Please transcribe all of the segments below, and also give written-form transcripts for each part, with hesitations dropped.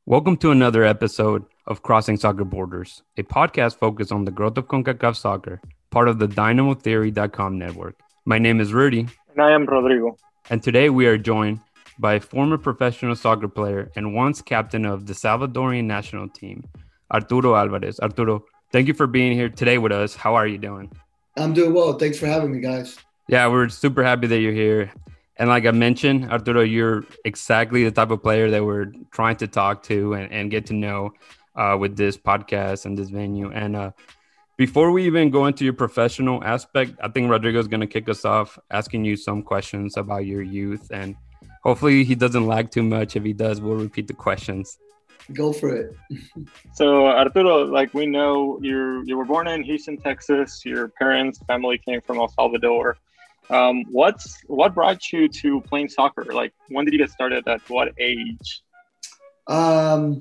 Welcome to another episode of Crossing Soccer Borders, a podcast focused on the growth of CONCACAF soccer, part of the DynamoTheory.com network. My name is Rudy. And I am Rodrigo. And today we are joined by a former professional soccer player and once captain of the Salvadorian national team, Arturo Alvarez. Arturo, thank you for being here today with us. How are you doing? I'm doing well. Thanks for having me, guys. Yeah, we're super happy that you're here. And like I mentioned, Arturo, you're exactly the type of player that we're trying to talk to and get to know with this podcast and this venue. And before we even go into your professional aspect, I think Rodrigo is going to kick us off asking you some questions about your youth. And hopefully he doesn't lag too much. If he does, we'll repeat the questions. Go for it. So Arturo, like we know, you were born in Houston, Texas. Your family came from El Salvador. What brought you to playing soccer? Like, when did you get started? At what age? I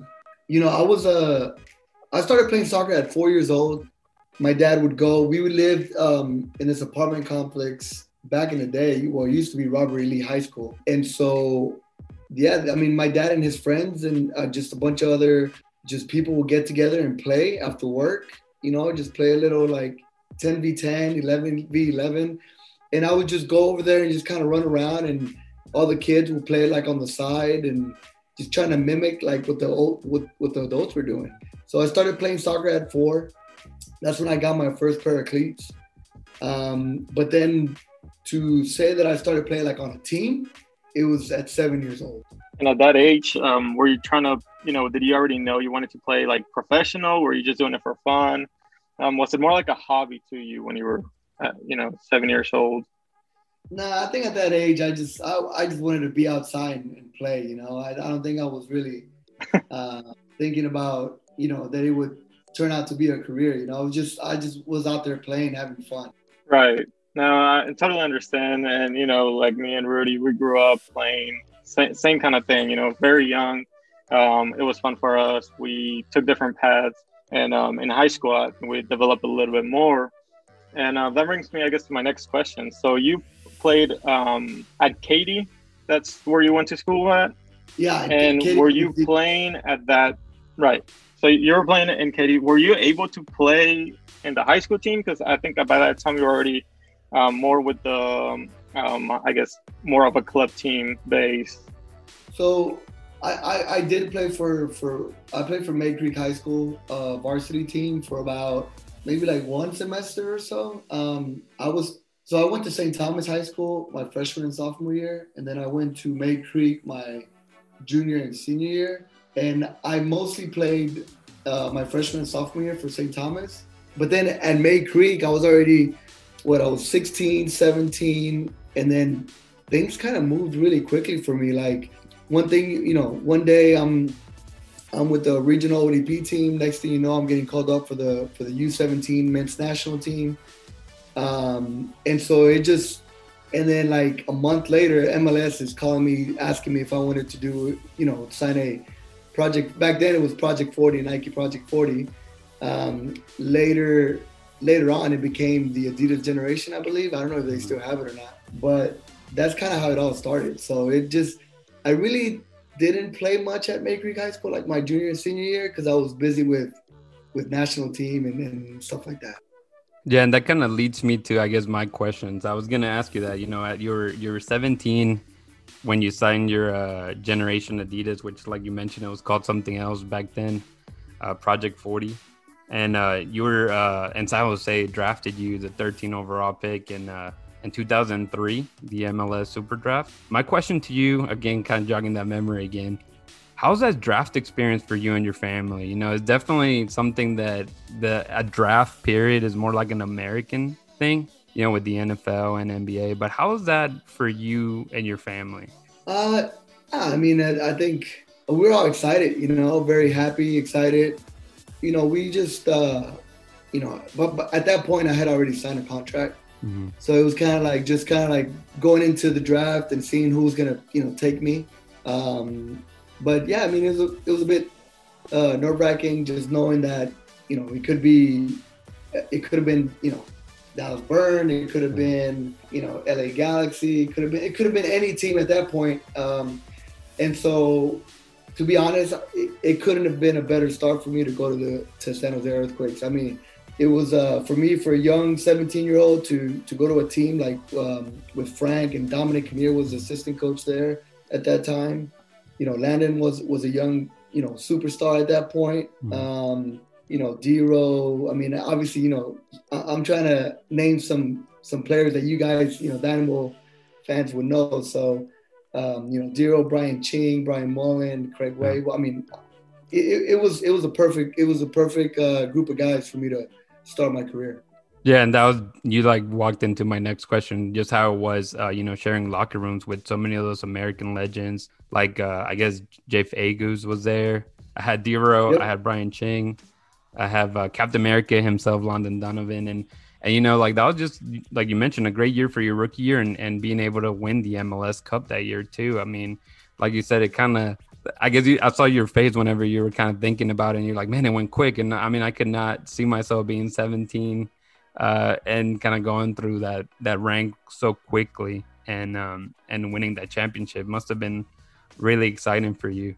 started playing soccer at 4 years old. My dad would go. We would live in this apartment complex back in the day. Well, it used to be Robert E. Lee High School. And so, my dad and his friends and just a bunch of other people would get together and play after work. Just play a little like 10v10, 11v11. And I would just go over there and just kind of run around, and all the kids would play like on the side and just trying to mimic like what the adults were doing. So I started playing soccer at 4. That's when I got my first pair of cleats. But then to say that I started playing like on a team, it was at 7 years old. And at that age, were you trying to, did you already know you wanted to play like professional? Were you just doing it for fun? Was it more like a hobby to you when you were 7 years old? Nah, I think at that age, I just wanted to be outside and play. I don't think I was really thinking about that it would turn out to be a career. I just was out there playing, having fun. Right. No, I totally understand. And like me and Rudy, we grew up playing same kind of thing. Very young. It was fun for us. We took different paths, and in high school, I think we developed a little bit more. And that brings me, I guess, to my next question. So you played at Katy. That's where you went to school at? Yeah. And Katy, were you playing at that? Right. So you were playing in Katy. Were you able to play in the high school team? Because I think by that time you were already more with the, I guess, more of a club team base. So I did play I played for May Creek High School varsity team for about maybe like one semester or so. I went to St. Thomas High School my freshman and sophomore year, and then I went to May Creek my junior and senior year. And I mostly played my freshman and sophomore year for St. Thomas. But then at May Creek, I was already, I was 16, 17, and then things kind of moved really quickly for me. Like one one day I'm with the regional ODP team. Next thing you know, I'm getting called up for the U17 men's national team. And so and then like a month later, MLS is calling me, asking me if I wanted to do, sign a project. Back then it was Project 40, Nike Project 40. Later on, it became the Adidas Generation, I believe. I don't know if they still have it or not, but that's kind of how it all started. So I really didn't play much at May Creek High School, like my junior and senior year, because I was busy with national team and stuff like that. Yeah, and that kind of leads me to, I guess, my questions. I was going to ask you that, at your 17 when you signed your Generation Adidas, which, like you mentioned, it was called something else back then, Project 40. And you were, and San Jose drafted you the 13 overall pick in 2003, the MLS Super Draft. My question to you, again, kind of jogging that memory again, how's that draft experience for you and your family? It's definitely something that a draft period is more like an American thing, with the NFL and NBA. But how is that for you and your family? I think we're all excited, very happy, excited. We just, but at that point I had already signed a contract. Mm-hmm. So it was kind of like going into the draft and seeing who was going to, take me. But yeah, it was a bit nerve-wracking just knowing that, it could have been, Dallas Burn, it could have been, LA Galaxy, it could have been any team at that point. And so to be honest, it couldn't have been a better start for me to go to San Jose Earthquakes. I mean, it was for me, for a young 17-year-old to go to a team like with Frank and Dominic Kinnear was the assistant coach there at that time. You know, Landon was a young, you know, superstar at that point. Mm-hmm. You know, D-Row. I mean, obviously, you know, I'm trying to name some players that you guys, you know, Dynamo fans would know. So, you know, D-Row, Brian Ching, Brian Mullen, Craig Way. Well, I mean, it was a perfect group of guys for me to start my career. Yeah, and that was, you like walked into my next question, just how it was, you know, sharing locker rooms with so many of those American legends. Like, I guess Jeff Agus was there. I had D-Row, yep. I had Brian Ching. I have Captain America himself, Landon Donovan. And, you know, like, that was just, like you mentioned, a great year for your rookie year and being able to win the MLS Cup that year, too. I mean, like you said, it kind of, I guess I saw your face whenever you were kind of thinking about it, and you're like, man, it went quick. And I mean, I could not see myself being 17 and kind of going through that rank so quickly and winning that championship. Must have been really exciting for you.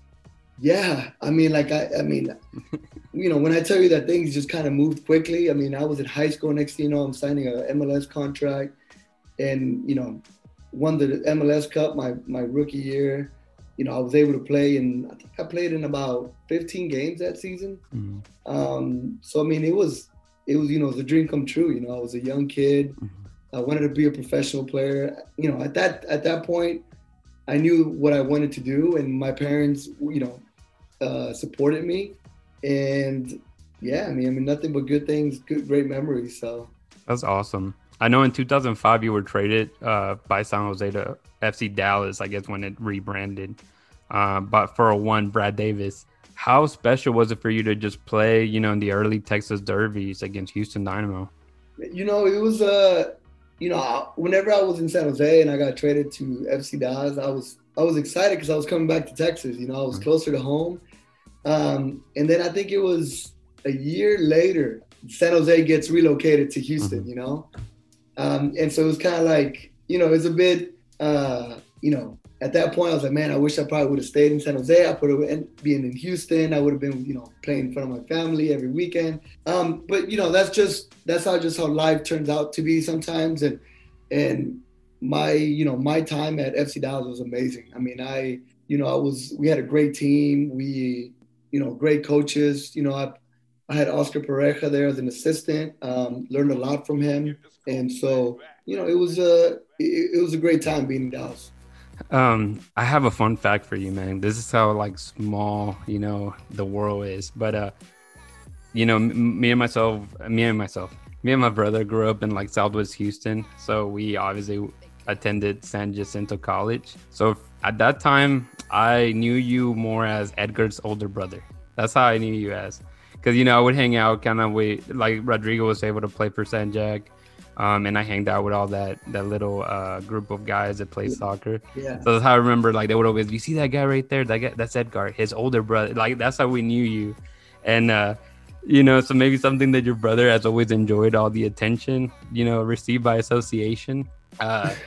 Yeah, I mean, like I mean, you know, when I tell you that things just kind of moved quickly. I mean, I was in high school. Next thing you know, I'm signing a MLS contract, and you know, won the MLS Cup my rookie year. You know, I was able to play, and I think I played in about 15 games that season. Mm-hmm. So I mean, it was you know, it was a dream come true. You know, I was a young kid. Mm-hmm. I wanted to be a professional player. You know, at that point, I knew what I wanted to do, and my parents, you know, supported me. And yeah, I mean, nothing but good things, great memories. So that's awesome. I know in 2005 you were traded by San Jose to FC Dallas, I guess when it rebranded, but for one Brad Davis. How special was it for you to just play, you know, in the early Texas derbies against Houston Dynamo? You know, it was you know, whenever I was in San Jose and I got traded to FC Dallas, I was excited because I was coming back to Texas. You know, I was closer to home. And then I think it was a year later, San Jose gets relocated to Houston. Mm-hmm. You know, and so it was kind of like, you know, it was a bit, you know, at that point I was like, man, I wish I probably would have stayed in San Jose. I could have been in Houston. I would have been, you know, playing in front of my family every weekend. But you know, that's how life turns out to be sometimes. And my, you know, my time at FC Dallas was amazing. I mean, we had a great team. We, you know, great coaches. You know, I had Oscar Pareja there as an assistant. Learned a lot from him, and so, you know, it was a great time being in Dallas. I have a fun fact for you, man. This is how like small, you know, the world is. But you know, me and my brother grew up in like Southwest Houston, so we obviously attended San Jacinto College. So at that time, I knew you more as Edgar's older brother. That's how I knew you as, because you know, I would hang out kind of with, like, Rodrigo was able to play for San Jack. And I hanged out with all that little group of guys that play soccer. Yeah. So that's how I remember, like, they would always, you see that guy right there? That guy, that's Edgar, his older brother. Like, that's how we knew you. And, you know, so maybe something that your brother has always enjoyed, all the attention, you know, received by association. But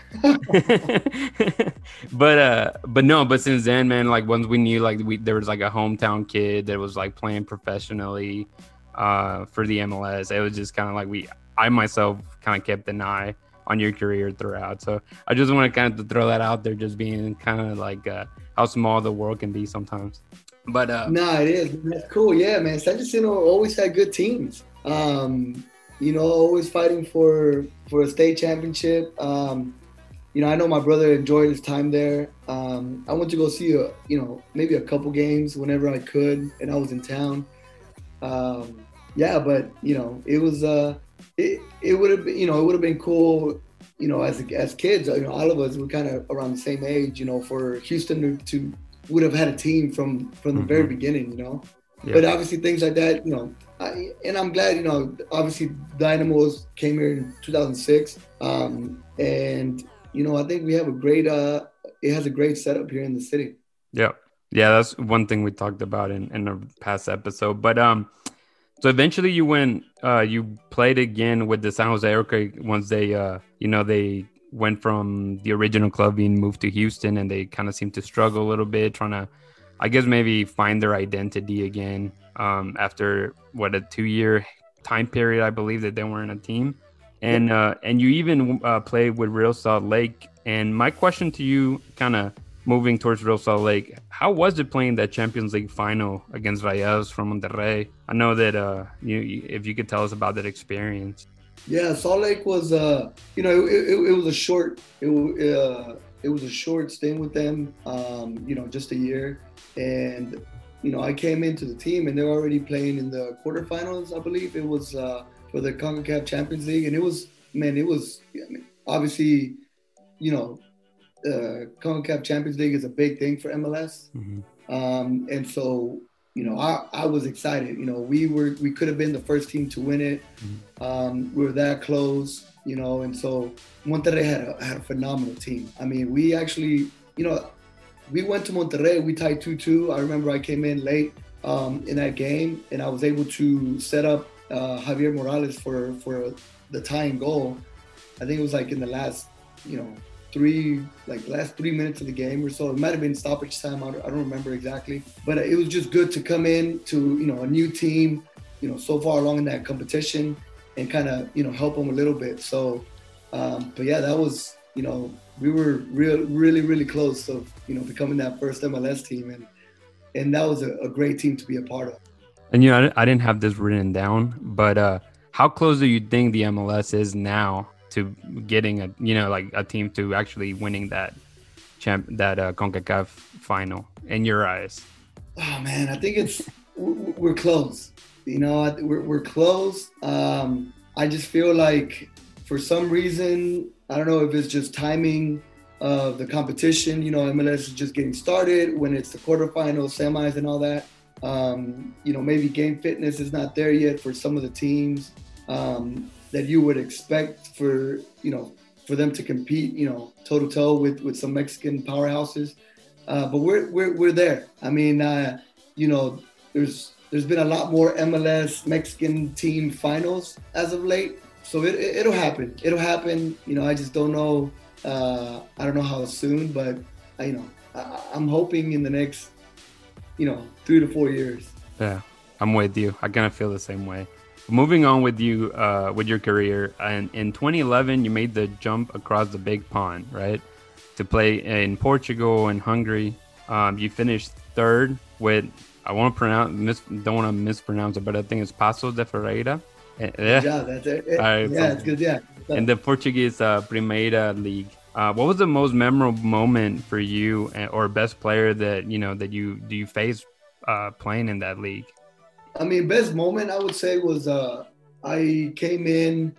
since then, man, like, once we knew, like, there was like a hometown kid that was like playing professionally for the MLS. It was just kind of like I myself kind of kept an eye on your career throughout. So I just want to kind of throw that out there, just being kind of like how small the world can be sometimes. But no, it is. That's cool. Yeah, man. San Jacinto always had good teams. You know, always fighting for a state championship. You know, I know my brother enjoyed his time there. I went to go see you know, maybe a couple games whenever I could, and I was in town. Yeah, but you know, it was it would have been, you know, it would have been cool, you know, as kids, you know, all of us were kind of around the same age, you know, for Houston to would have had a team from the mm-hmm. very beginning, you know. Yeah. But obviously things like that, you know, and I'm glad, you know, obviously Dynamos came here in 2006, and you know, I think we have a great it has a great setup here in the city. Yeah, that's one thing we talked about in a past episode. But so eventually you played again with the San Jose Earthquakes once they, you know, they went from the original club being moved to Houston, and they kind of seemed to struggle a little bit trying to I guess maybe find their identity again after what, a 2-year time period, I believe, that they were in a team. And you even played with Real Salt Lake. And my question to you, kind of moving towards Real Salt Lake, how was it playing that Champions League final against Rayados from Monterrey? I know that if you could tell us about that experience. Yeah, Salt Lake was it was a short it was a short stint with them, just a year. And I came into the team and they were already playing in the quarterfinals, I believe. It was for the CONCACAF Champions League, and obviously, CONCACAF Champions League is a big thing for MLS. Mm-hmm. And so, I was excited. We could have been the first team to win it. Mm-hmm. We were that close, and so Monterrey had a phenomenal team. I mean, we actually, we went to Monterrey, we tied 2-2. I remember I came in late in that game, and I was able to set up Javier Morales for the tying goal. I think it was like in the last, last 3 minutes of the game or so. It might have been stoppage time. I don't remember exactly. But it was just good to come in to, a new team, so far along in that competition and kind of, help them a little bit. So, but yeah, that was, we were really, really close of, becoming that first MLS team. And that was a great team to be a part of. And, I didn't have this written down, but how close do you think the MLS is now to getting a team to actually winning that CONCACAF final in your eyes? Oh man, I think we're close. We're close. I just feel like for some reason, I don't know if it's just timing of the competition. MLS is just getting started when it's the quarterfinals, semis, and all that. Maybe game fitness is not there yet for some of the teams that you would expect for them to compete, toe to toe with some Mexican powerhouses. But we're there. I mean, there's been a lot more MLS Mexican team finals as of late. So it'll happen. It'll happen. I just don't know. I don't know how soon, but I'm hoping in the next 3 to 4 years. Yeah, I'm with you. I kind of feel the same way. Moving on with you, with your career, and in 2011, you made the jump across the big pond, right, to play in Portugal and Hungary. You finished third with, don't want to mispronounce it, but I think it's Paços de Ferreira. Yeah, that's it. It's good. Yeah, in the Portuguese Primeira League. What was the most memorable moment for you, or best player that you faced playing in that league? I mean, best moment I would say was I came in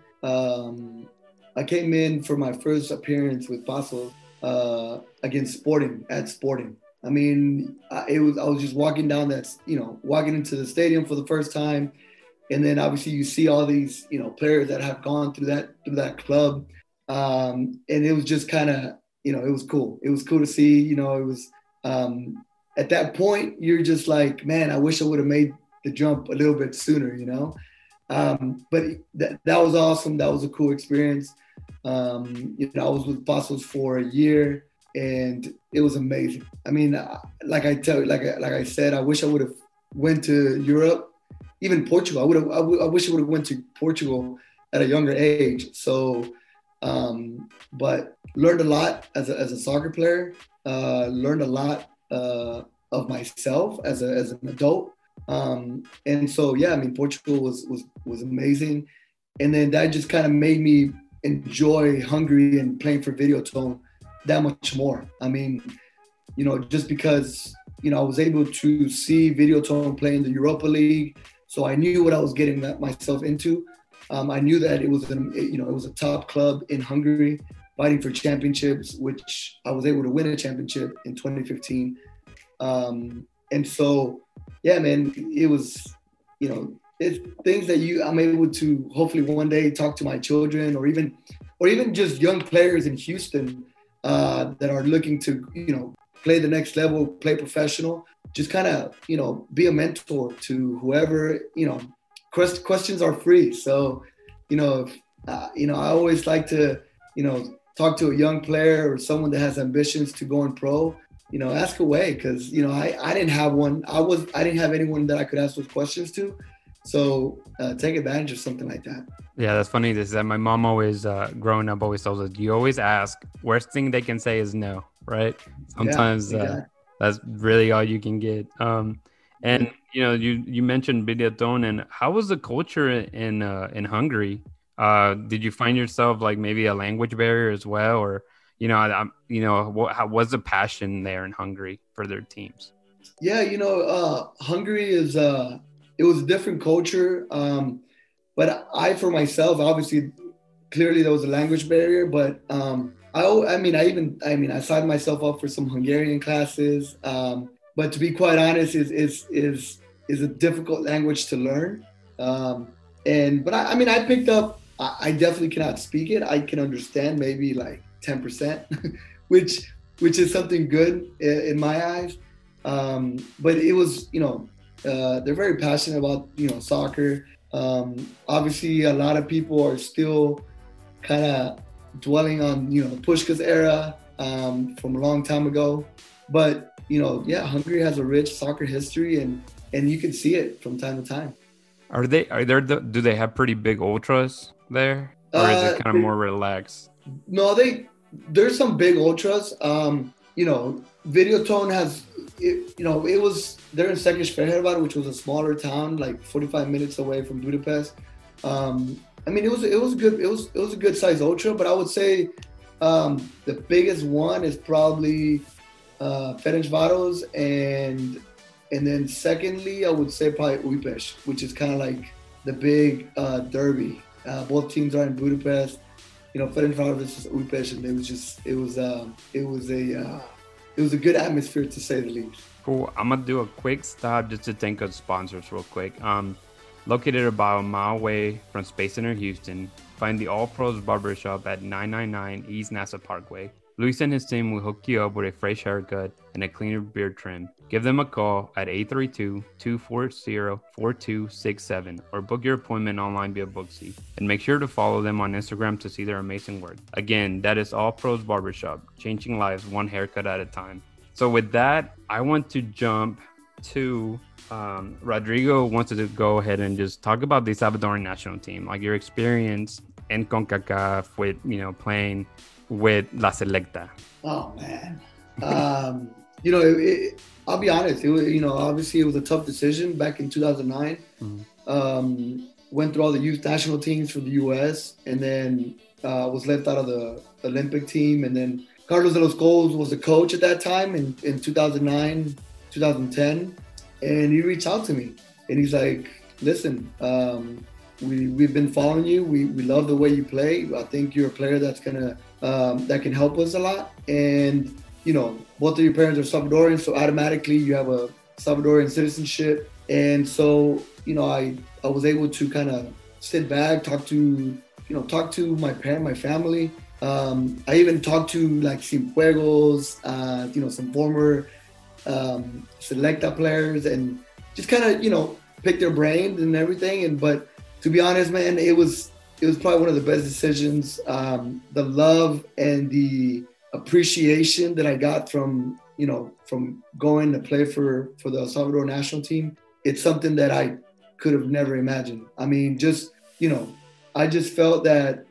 for my first appearance with Paços against Sporting at Sporting. I mean, I was just walking down walking into the stadium for the first time, and then obviously you see all these players that have gone through that club, and it was just kind of it was cool. It was cool to see. It was at that point you're just like, man, I wish I would have made the jump a little bit sooner, but that was awesome. That was a cool experience. I was with Paços for a year, and it was amazing. I mean, like I said, I wish I would have went to Europe, even Portugal. I wish I would have went to Portugal at a younger age. So, but learned a lot as a soccer player. Learned a lot of myself as an adult. And so, yeah, I mean, Portugal was amazing. And then that just kind of made me enjoy Hungary and playing for Videoton that much more. I mean, just because, I was able to see Videoton play in the Europa League. So I knew what I was getting myself into. I knew that it was a top club in Hungary fighting for championships, which I was able to win a championship in 2015. And so, yeah, man, it was, it's things that I'm able to hopefully one day talk to my children or even just young players in Houston that are looking to, play the next level, play professional, just kind of, be a mentor to whoever, questions are free. So, I always like to, talk to a young player or someone that has ambitions to go in pro. ask away, because I didn't have one. I didn't have anyone that I could ask those questions to. So take advantage of something like that. Yeah, that's funny. This is that my mom always, growing up, always tells us, you always ask. Worst thing they can say is no, right? Sometimes exactly. that's really all you can get. And you mentioned Biathlon, and how was the culture in Hungary? Did you find yourself like maybe a language barrier as well, or how was the passion there in Hungary for their teams? Yeah, Hungary is it was a different culture. But I, for myself, obviously, clearly there was a language barrier. But I signed myself up for some Hungarian classes. But to be quite honest, is a difficult language to learn. I picked up. I definitely cannot speak it. I can understand maybe like 10%, which is something good in my eyes. But it was, they're very passionate about soccer. Obviously, a lot of people are still kind of dwelling on Puskás era from a long time ago. But Hungary has a rich soccer history, and you can see it from time to time. Do they have pretty big ultras there, or is it kind of more relaxed? No, there's some big ultras. Videoton has, they're in Székesfehérvár, which was a smaller town, like 45 minutes away from Budapest. It was a good size ultra, but I would say the biggest one is probably Ferencváros, and then secondly, I would say probably Újpest, which is kind of like the big derby. Both teams are in Budapest. Ferencváros versus Újpest, and it was a good atmosphere, to say the least. Cool. I'm gonna do a quick stop just to thank our sponsors real quick. Located about a mile away from Space Center Houston, find the All Pros Barbershop at 999 East NASA Parkway. Luis and his team will hook you up with a fresh haircut and a cleaner beard trim. Give them a call at 832-240-4267 or book your appointment online via Booksy. And make sure to follow them on Instagram to see their amazing work. Again, that is All Pros Barbershop, changing lives one haircut at a time. So with that, I want to jump to Rodrigo wanted to go ahead and just talk about the Salvadoran national team, like your experience in CONCACAF with, playing with La Selecta. Oh man. I'll be honest. It was, obviously it was a tough decision back in 2009. Mm-hmm. Went through all the youth national teams for the U.S. and then was left out of the Olympic team. And then Carlos de los Cols was the coach at that time in 2009, 2010. And he reached out to me and he's like, listen, we've been following you. We love the way you play. I think you're a player that's that can help us a lot. And, both of your parents are Salvadorian, so automatically you have a Salvadorian citizenship. And so, I was able to kind of sit back, talk to my family. I even talked to like Cienfuegos, some former Selecta players, and just kind of, pick their brains and everything. But to be honest, man, it was probably one of the best decisions. The love and the appreciation that I got from going to play for the El Salvador national team, it's something that I could have never imagined. I mean, I just felt that,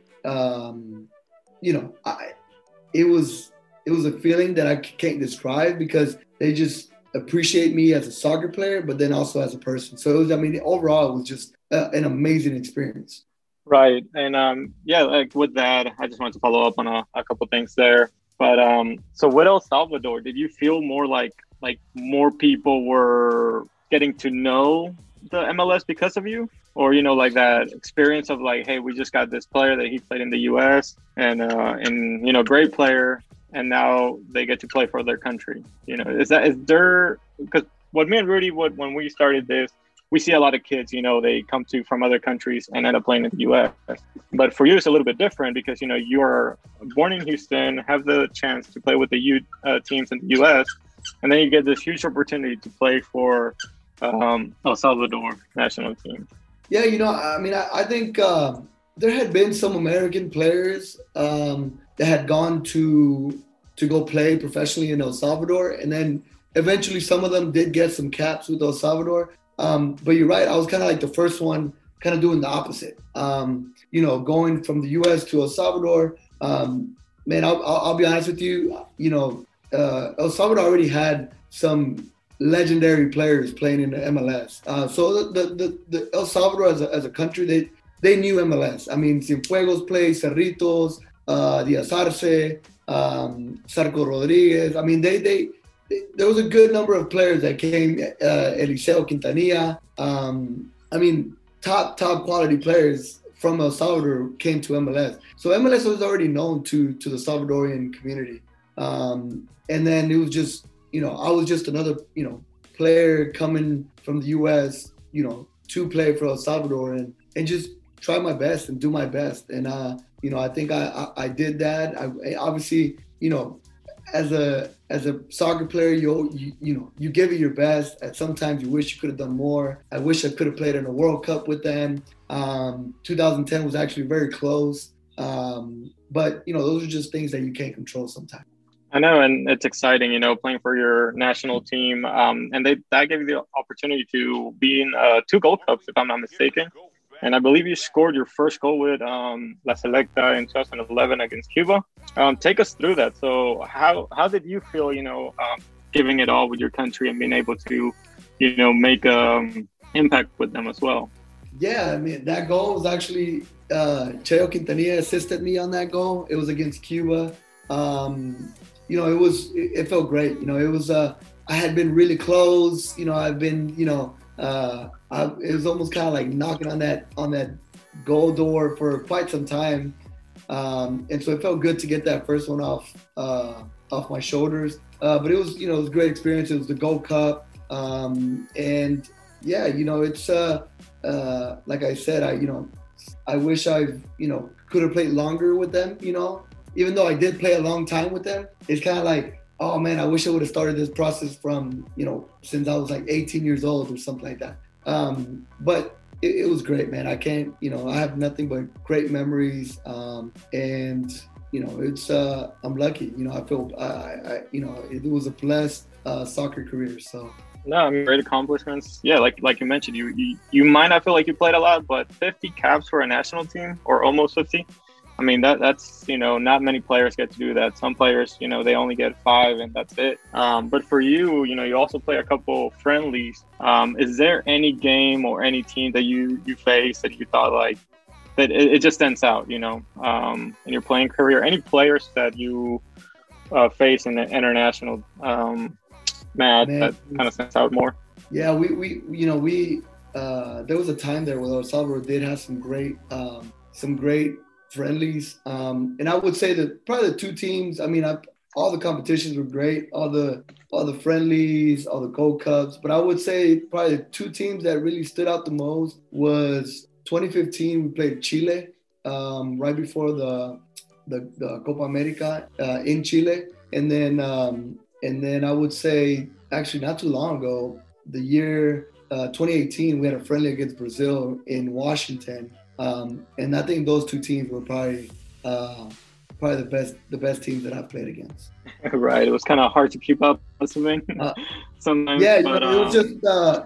it was a feeling that I can't describe, because they just appreciate me as a soccer player, but then also as a person. So overall, it was just an amazing experience. Right. And like with that, I just wanted to follow up on a couple things there. But so with El Salvador, did you feel more like more people were getting to know the MLS because of you? Or, like that experience of like, hey, we just got this player that he played in the US and great player, and now they get to play for their country. Is there, because what me and Rudy when we started this, we see a lot of kids, they come from other countries and end up playing in the US. But for you, it's a little bit different because, you are born in Houston, have the chance to play with the youth teams in the US, and then you get this huge opportunity to play for El Salvador national team. Yeah, I think there had been some American players that had gone to to go play professionally in El Salvador. And then eventually some of them did get some caps with El Salvador. But you're right, I was kind of like the first one kind of doing the opposite. Going from the U.S. to El Salvador. Man, I'll be honest with you. El Salvador already had some legendary players playing in the MLS. So the El Salvador as a country, they knew MLS. I mean, Cienfuegos played, Cerritos, Diaz Arce, Sarko Rodriguez. I mean, there was a good number of players that came. Eliseo Quintanilla. I mean, top quality players from El Salvador came to MLS. So MLS was already known to the Salvadorian community. And then it was just, I was just another, player coming from the U.S., to play for El Salvador and just try my best and do my best. And, I think I did that. I obviously, as a soccer player, you give it your best. And sometimes you wish you could have done more. I wish I could have played in a World Cup with them. 2010 was actually very close. But, those are just things that you can't control sometimes. I know, and it's exciting, playing for your national team. And that gave you the opportunity to be in 2 Gold Cups, if I'm not mistaken. And I believe you scored your first goal with La Selecta in 2011 against Cuba. Take us through that. So how did you feel, giving it all with your country and being able to, make impact with them as well? Yeah, I mean, that goal was actually Cheo Quintanilla assisted me on that goal. It was against Cuba. It felt great. It was, I had been really close. I've been, it was almost kind of like knocking on that goal door for quite some time. And so it felt good to get that first one off my shoulders. But it was, it was a great experience. It was the Gold Cup. And yeah, it's, like I said, I wish I, could have played longer with them, even though I did play a long time with them. It's kind of like, oh man, I wish I would have started this process from, since I was like 18 years old or something like that. But it was great, man. I can't, I have nothing but great memories. And, it's, I'm lucky, I feel, it was a blessed soccer career. So. No, I mean, great accomplishments. Yeah, like you mentioned, you might not feel like you played a lot, but 50 caps for a national team, or almost 50. I mean, that's, not many players get to do that. Some players, they only get 5 and that's it. But for you, you also play a couple friendlies. Is there any game or any team that you faced that you thought like, that it just stands out, in your playing career? Any players that you face in the international match that kind of stands out more? Yeah, we there was a time there where El Salvador did have some great friendlies, and I would say that probably the 2 teams. I mean, all the competitions were great, all the friendlies, all the Gold Cups. But I would say probably the 2 teams that really stood out the most was 2015. We played Chile right before the Copa America in Chile, and then I would say actually not too long ago, the year 2018, we had a friendly against Brazil in Washington. And I think those 2 teams were probably the best teams that I've played against. Right. It was kind of hard to keep up, sometimes. Yeah, but, it was just,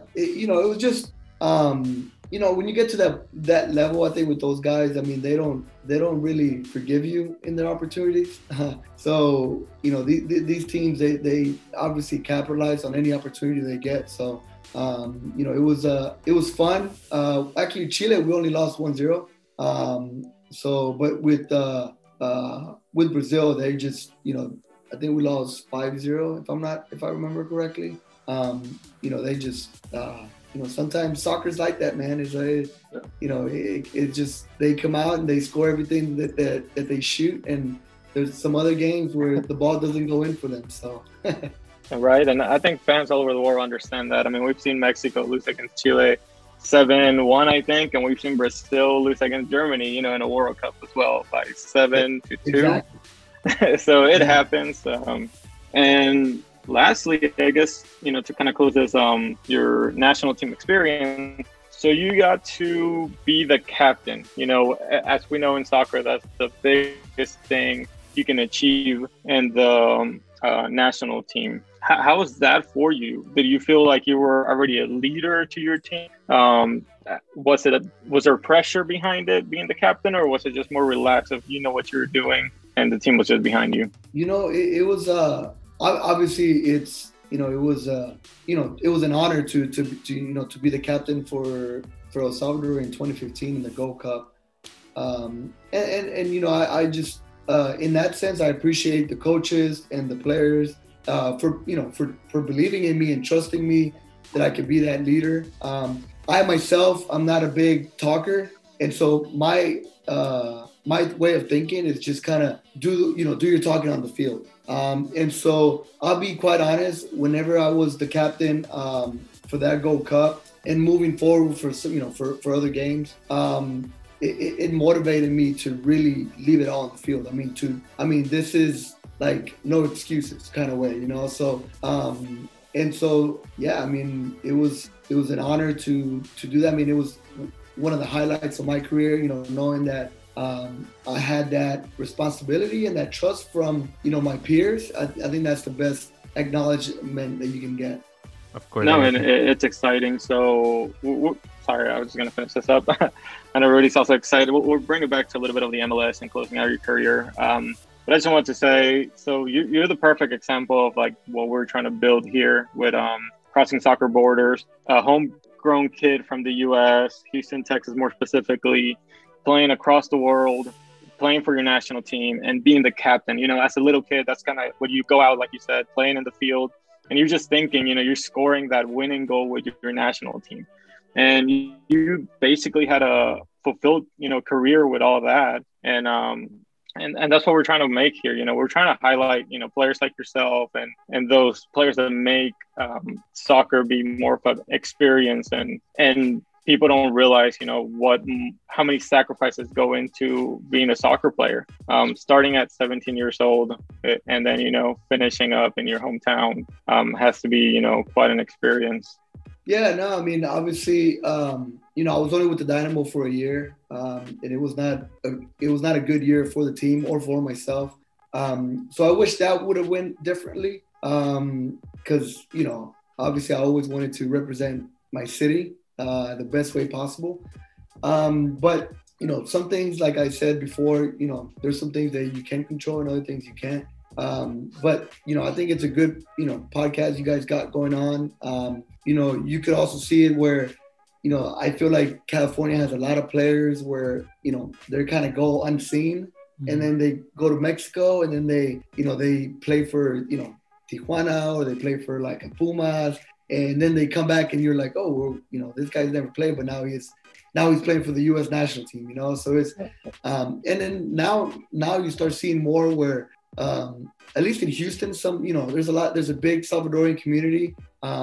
when you get to that level, I think with those guys, I mean, they don't really forgive you in their opportunities. So, these teams, they obviously capitalize on any opportunity they get. So, it was fun. Actually, Chile, we only lost 1-0. But with Brazil, they just, I think we lost 5-0, if I remember correctly. They just, sometimes soccer's like that, man. It's it just, they come out and they score everything that they shoot, and there's some other games where the ball doesn't go in for them. So. Right, and I think fans all over the world understand that. I mean, we've seen Mexico lose against Chile 7-1, I think, and we've seen Brazil lose against Germany, in a World Cup as well, by 7-2. Exactly. So it happens. And lastly, I guess, to kind of close this, your national team experience. So you got to be the captain. As we know in soccer, that's the biggest thing you can achieve in the national team. How was that for you? Did you feel like you were already a leader to your team? Was there pressure behind it being the captain, or was it just more relaxed of you know what you were doing and the team was just behind you? It was obviously it's it was it was an honor to be the captain for El Salvador in 2015 in the Gold Cup. I just in that sense I appreciate the coaches and the players for believing in me and trusting me that I could be that leader. I myself, I'm not a big talker, and so my way of thinking is just kind of do your talking on the field. And so I'll be quite honest. Whenever I was the captain for that Gold Cup and moving forward for other games, it motivated me to really leave it all on the field. I mean, this is like no excuses kind of way, So yeah, I mean, it was an honor to do that. I mean, it was one of the highlights of my career, knowing that I had that responsibility and that trust from my peers. I think that's the best acknowledgement that you can get. Of course. No, and it's exciting. So, sorry, I was just going to finish this up. I know Rudy's also excited. We'll bring it back to a little bit of the MLS and closing out your career. But I just wanted to say, so you're the perfect example of like what we're trying to build here with Crossing Soccer Borders, a homegrown kid from the U.S., Houston, Texas, more specifically, playing across the world, playing for your national team, and being the captain. As a little kid, that's kind of when you go out, like you said, playing in the field, and you're just thinking, you're scoring that winning goal with your national team, and you basically had a fulfilled, career with all that, and that's what we're trying to make here. We're trying to highlight, players like yourself and those players that make soccer be more of an experience, and people don't realize, how many sacrifices go into being a soccer player. Starting at 17 years old and then, finishing up in your hometown has to be, quite an experience. Yeah, no, I mean, obviously, I was only with the Dynamo for a year, and it was not a good year for the team or for myself. So I wish that would have went differently, because obviously I always wanted to represent my city the best way possible. But some things, like I said before, there's some things that you can control and other things you can't. But I think it's a good podcast you guys got going on. You could also see it where I feel like California has a lot of players where they kind of go unseen, and then they go to Mexico, and then they play for Tijuana, or they play for like Pumas, and then they come back and you're like, oh, well, this guy's never played, but now he's playing for the U.S. national team, So it's and then now you start seeing more where at least in Houston, there's a big Salvadorian community,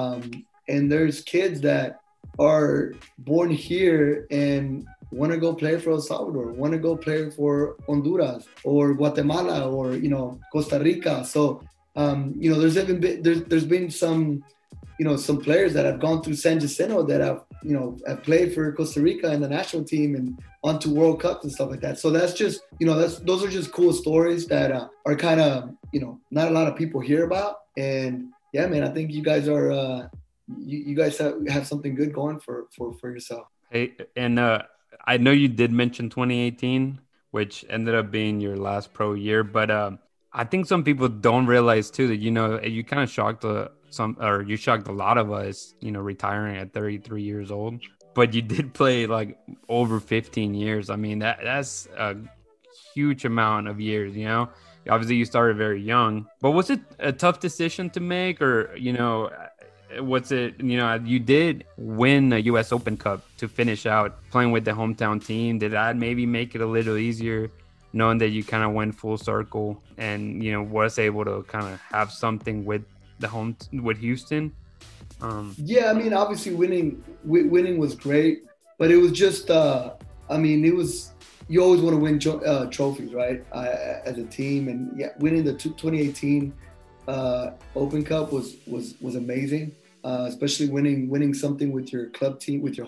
and there's kids that are born here and want to go play for El Salvador, want to go play for Honduras or Guatemala or Costa Rica. So there's been some some players that have gone through San Jacinto that have played for Costa Rica and the national team and onto World Cups and stuff like that. So that's just those are just cool stories that are kind of not a lot of people hear about. And yeah, man, I think you guys are you guys have something good going for yourself. Hey, and I know you did mention 2018, which ended up being your last pro year, but I think some people don't realize too that you kind of shocked you shocked a lot of us, retiring at 33 years old. But you did play like over 15 years. I mean, that's a huge amount of years. Obviously you started very young, but was it a tough decision to make, or what's it? You did win a U.S. Open Cup to finish out playing with the hometown team. Did that maybe make it a little easier, knowing that you kind of went full circle and was able to kind of have something with with Houston? Yeah, I mean, obviously winning was great, but it was just you always want to win trophies, right? As a team, and yeah, winning the 2018 Open Cup was amazing. Especially winning something with your club team, with your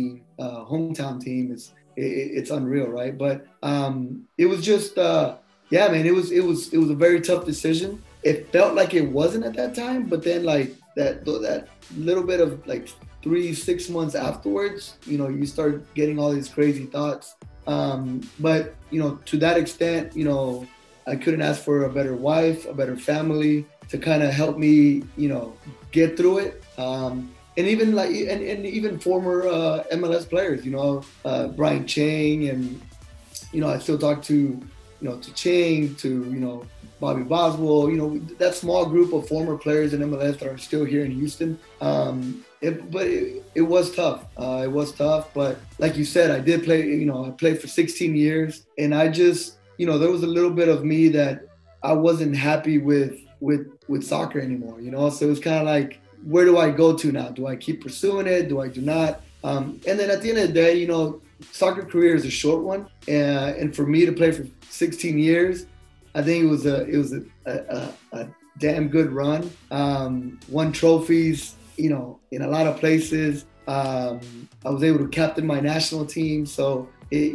hometown team, it's unreal, right? But it was just Yeah, man, it was a very tough decision. It felt like it wasn't at that time, but then like that little bit of like 3 6 months afterwards, you start getting all these crazy thoughts. But to that extent, I couldn't ask for a better wife, a better family to kind of help me, get through it. And even and even former MLS players, Brian Chang, and I still talk to to Chang, to Bobby Boswell, that small group of former players in MLS that are still here in Houston. But it was tough. It was tough. But like you said, I did play. I played for 16 years, and I just there was a little bit of me that I wasn't happy with soccer anymore. So it was kind of like, where do I go to now? Do I keep pursuing it? Do I do not? And then at the end of the day, soccer career is a short one, and for me to play for 16 years, I think it was a damn good run. Won trophies, in a lot of places. I was able to captain my national team, so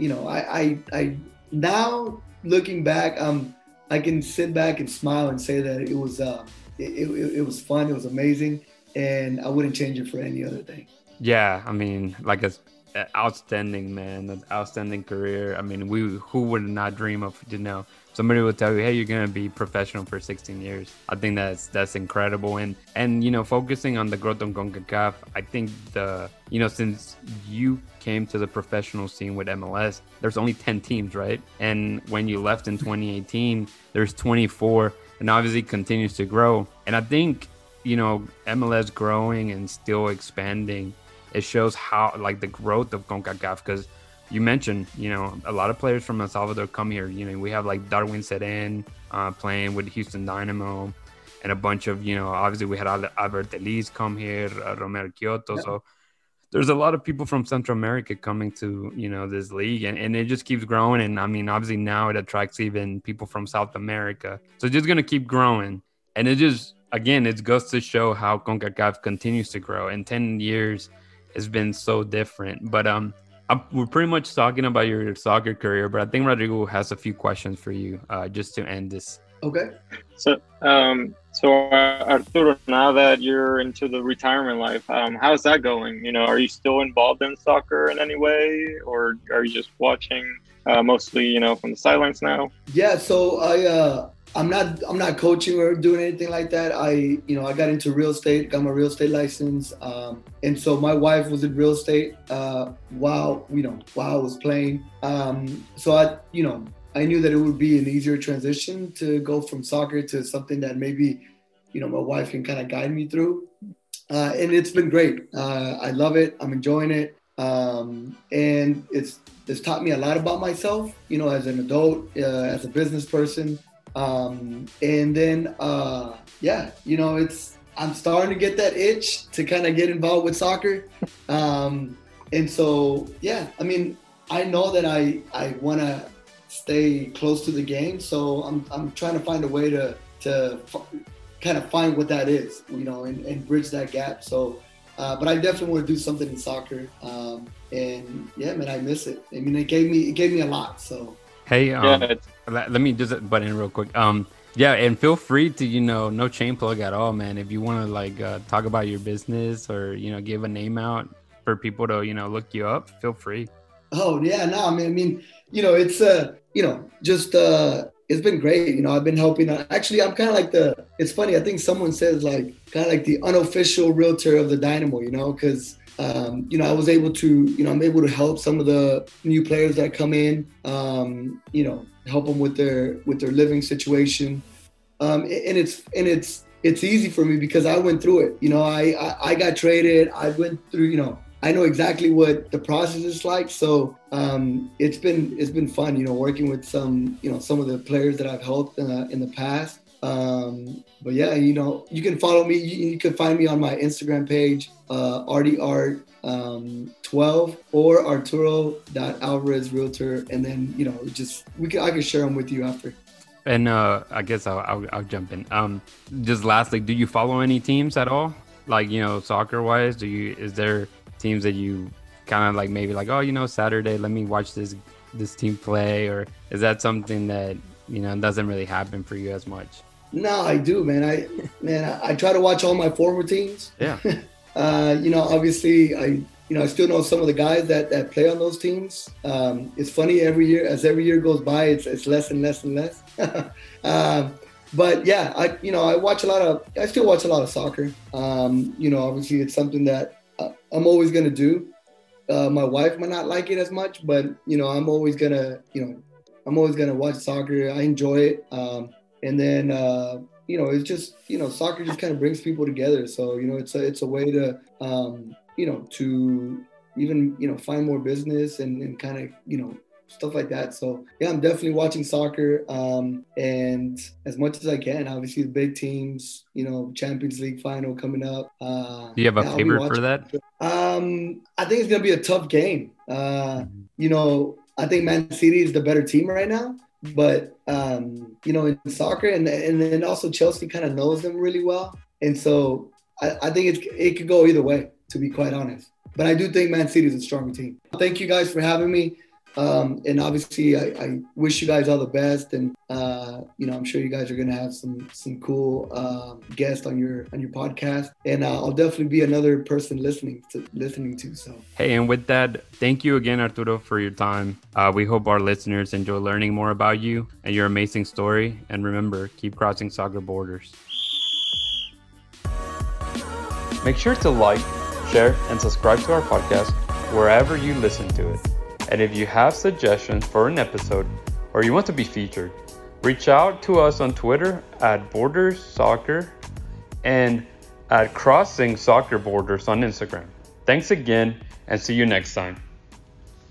I now looking back, I can sit back and smile and say that it was it was fun, it was amazing, and I wouldn't change it for any other thing. Yeah, I mean, like an outstanding, man, an outstanding career. I mean, who would not dream of, somebody will tell you, hey, you're gonna be professional for 16 years. I think that's incredible. And focusing on the growth of CONCACAF, I think since you came to the professional scene with MLS, there's only 10 teams, right? And when you left in 2018, there's 24, and obviously continues to grow. And I think MLS growing and still expanding, it shows how, like, the growth of CONCACAF, because you mentioned, a lot of players from El Salvador come here. We have like Darwin Seren playing with Houston Dynamo, and a bunch of, obviously we had Albert Elise come here, Romero Kyoto. Yeah. So there's a lot of people from Central America coming to, this league, and it just keeps growing. And I mean, obviously now it attracts even people from South America. So it's just going to keep growing. And it just, again, it goes to show how CONCACAF continues to grow. In 10 years, it's been so different. But we're pretty much talking about your soccer career, but I think Rodrigo has a few questions for you just to end this. Okay. So Arturo, now that you're into the retirement life, how's that going? Are you still involved in soccer in any way, or are you just watching mostly, from the sidelines now? Yeah. So I'm not coaching or doing anything like that. I got into real estate, got my real estate license. And so my wife was in real estate while I was playing. So I knew that it would be an easier transition to go from soccer to something that maybe, my wife can kind of guide me through. And it's been great. I love it. I'm enjoying it. And it's taught me a lot about myself, as an adult, as a business person. And then, I'm starting to get that itch to kind of get involved with soccer. And so, yeah, I mean, I know that I want to stay close to the game. So I'm trying to find a way to kind of find what that is, and bridge that gap. So, but I definitely want to do something in soccer. And yeah, man, I miss it. I mean, it gave me a lot. So. Hey, let me just butt in real quick. Yeah, and feel free to, no chain plug at all, man. If you want to talk about your business or, give a name out for people to, look you up, feel free. Oh yeah, no, man. I mean, it's it's been great. I've been helping. Actually, I'm kind of like it's funny. I think someone says kind of like the unofficial realtor of the Dynamo, because I was able to, I'm able to help some of the new players that come in, help them with their living situation. And it's easy for me because I went through it. I got traded. I went through, I know exactly what the process is like. So it's been fun, working with some of the players that I've helped in the past. But yeah, you can follow me. You can find me on my Instagram page, RDArt 12 or Arturo.Alvarez Realtor, and then I can share them with you after. And I guess I'll jump in. Just lastly, do you follow any teams at all? Soccer wise, is there teams that you kind of maybe Saturday, let me watch this team play, or is that something that it doesn't really happen for you as much. No, I do, man. I try to watch all my former teams. Yeah. Obviously, I still know some of the guys that play on those teams. It's funny, every year goes by, it's less and less and less. But yeah, I still watch a lot of soccer. Obviously it's something that I'm always going to do. My wife might not like it as much, but I'm always gonna watch soccer. I enjoy it. And then it's just soccer just kind of brings people together. So it's a way to to even find more business and kind of stuff like that. So yeah, I'm definitely watching soccer, and as much as I can. Obviously, the big teams, Champions League final coming up. Do you have a favorite for that? I think it's gonna be a tough game. I think Man City is the better team right now, but in soccer, and then also Chelsea kind of knows them really well, and so I think it could go either way, to be quite honest. But I do think Man City is a stronger team. Thank you guys for having me. And obviously, I wish you guys all the best, and I'm sure you guys are gonna have some cool guests on your podcast, and I'll definitely be another person listening to. So hey, and with that, thank you again, Arturo, for your time. We hope our listeners enjoy learning more about you and your amazing story. And remember, keep crossing soccer borders. Make sure to like, share, and subscribe to our podcast wherever you listen to it. And if you have suggestions for an episode or you want to be featured, reach out to us on Twitter at Borders Soccer and at Crossing Soccer Borders on Instagram. Thanks again, and see you next time.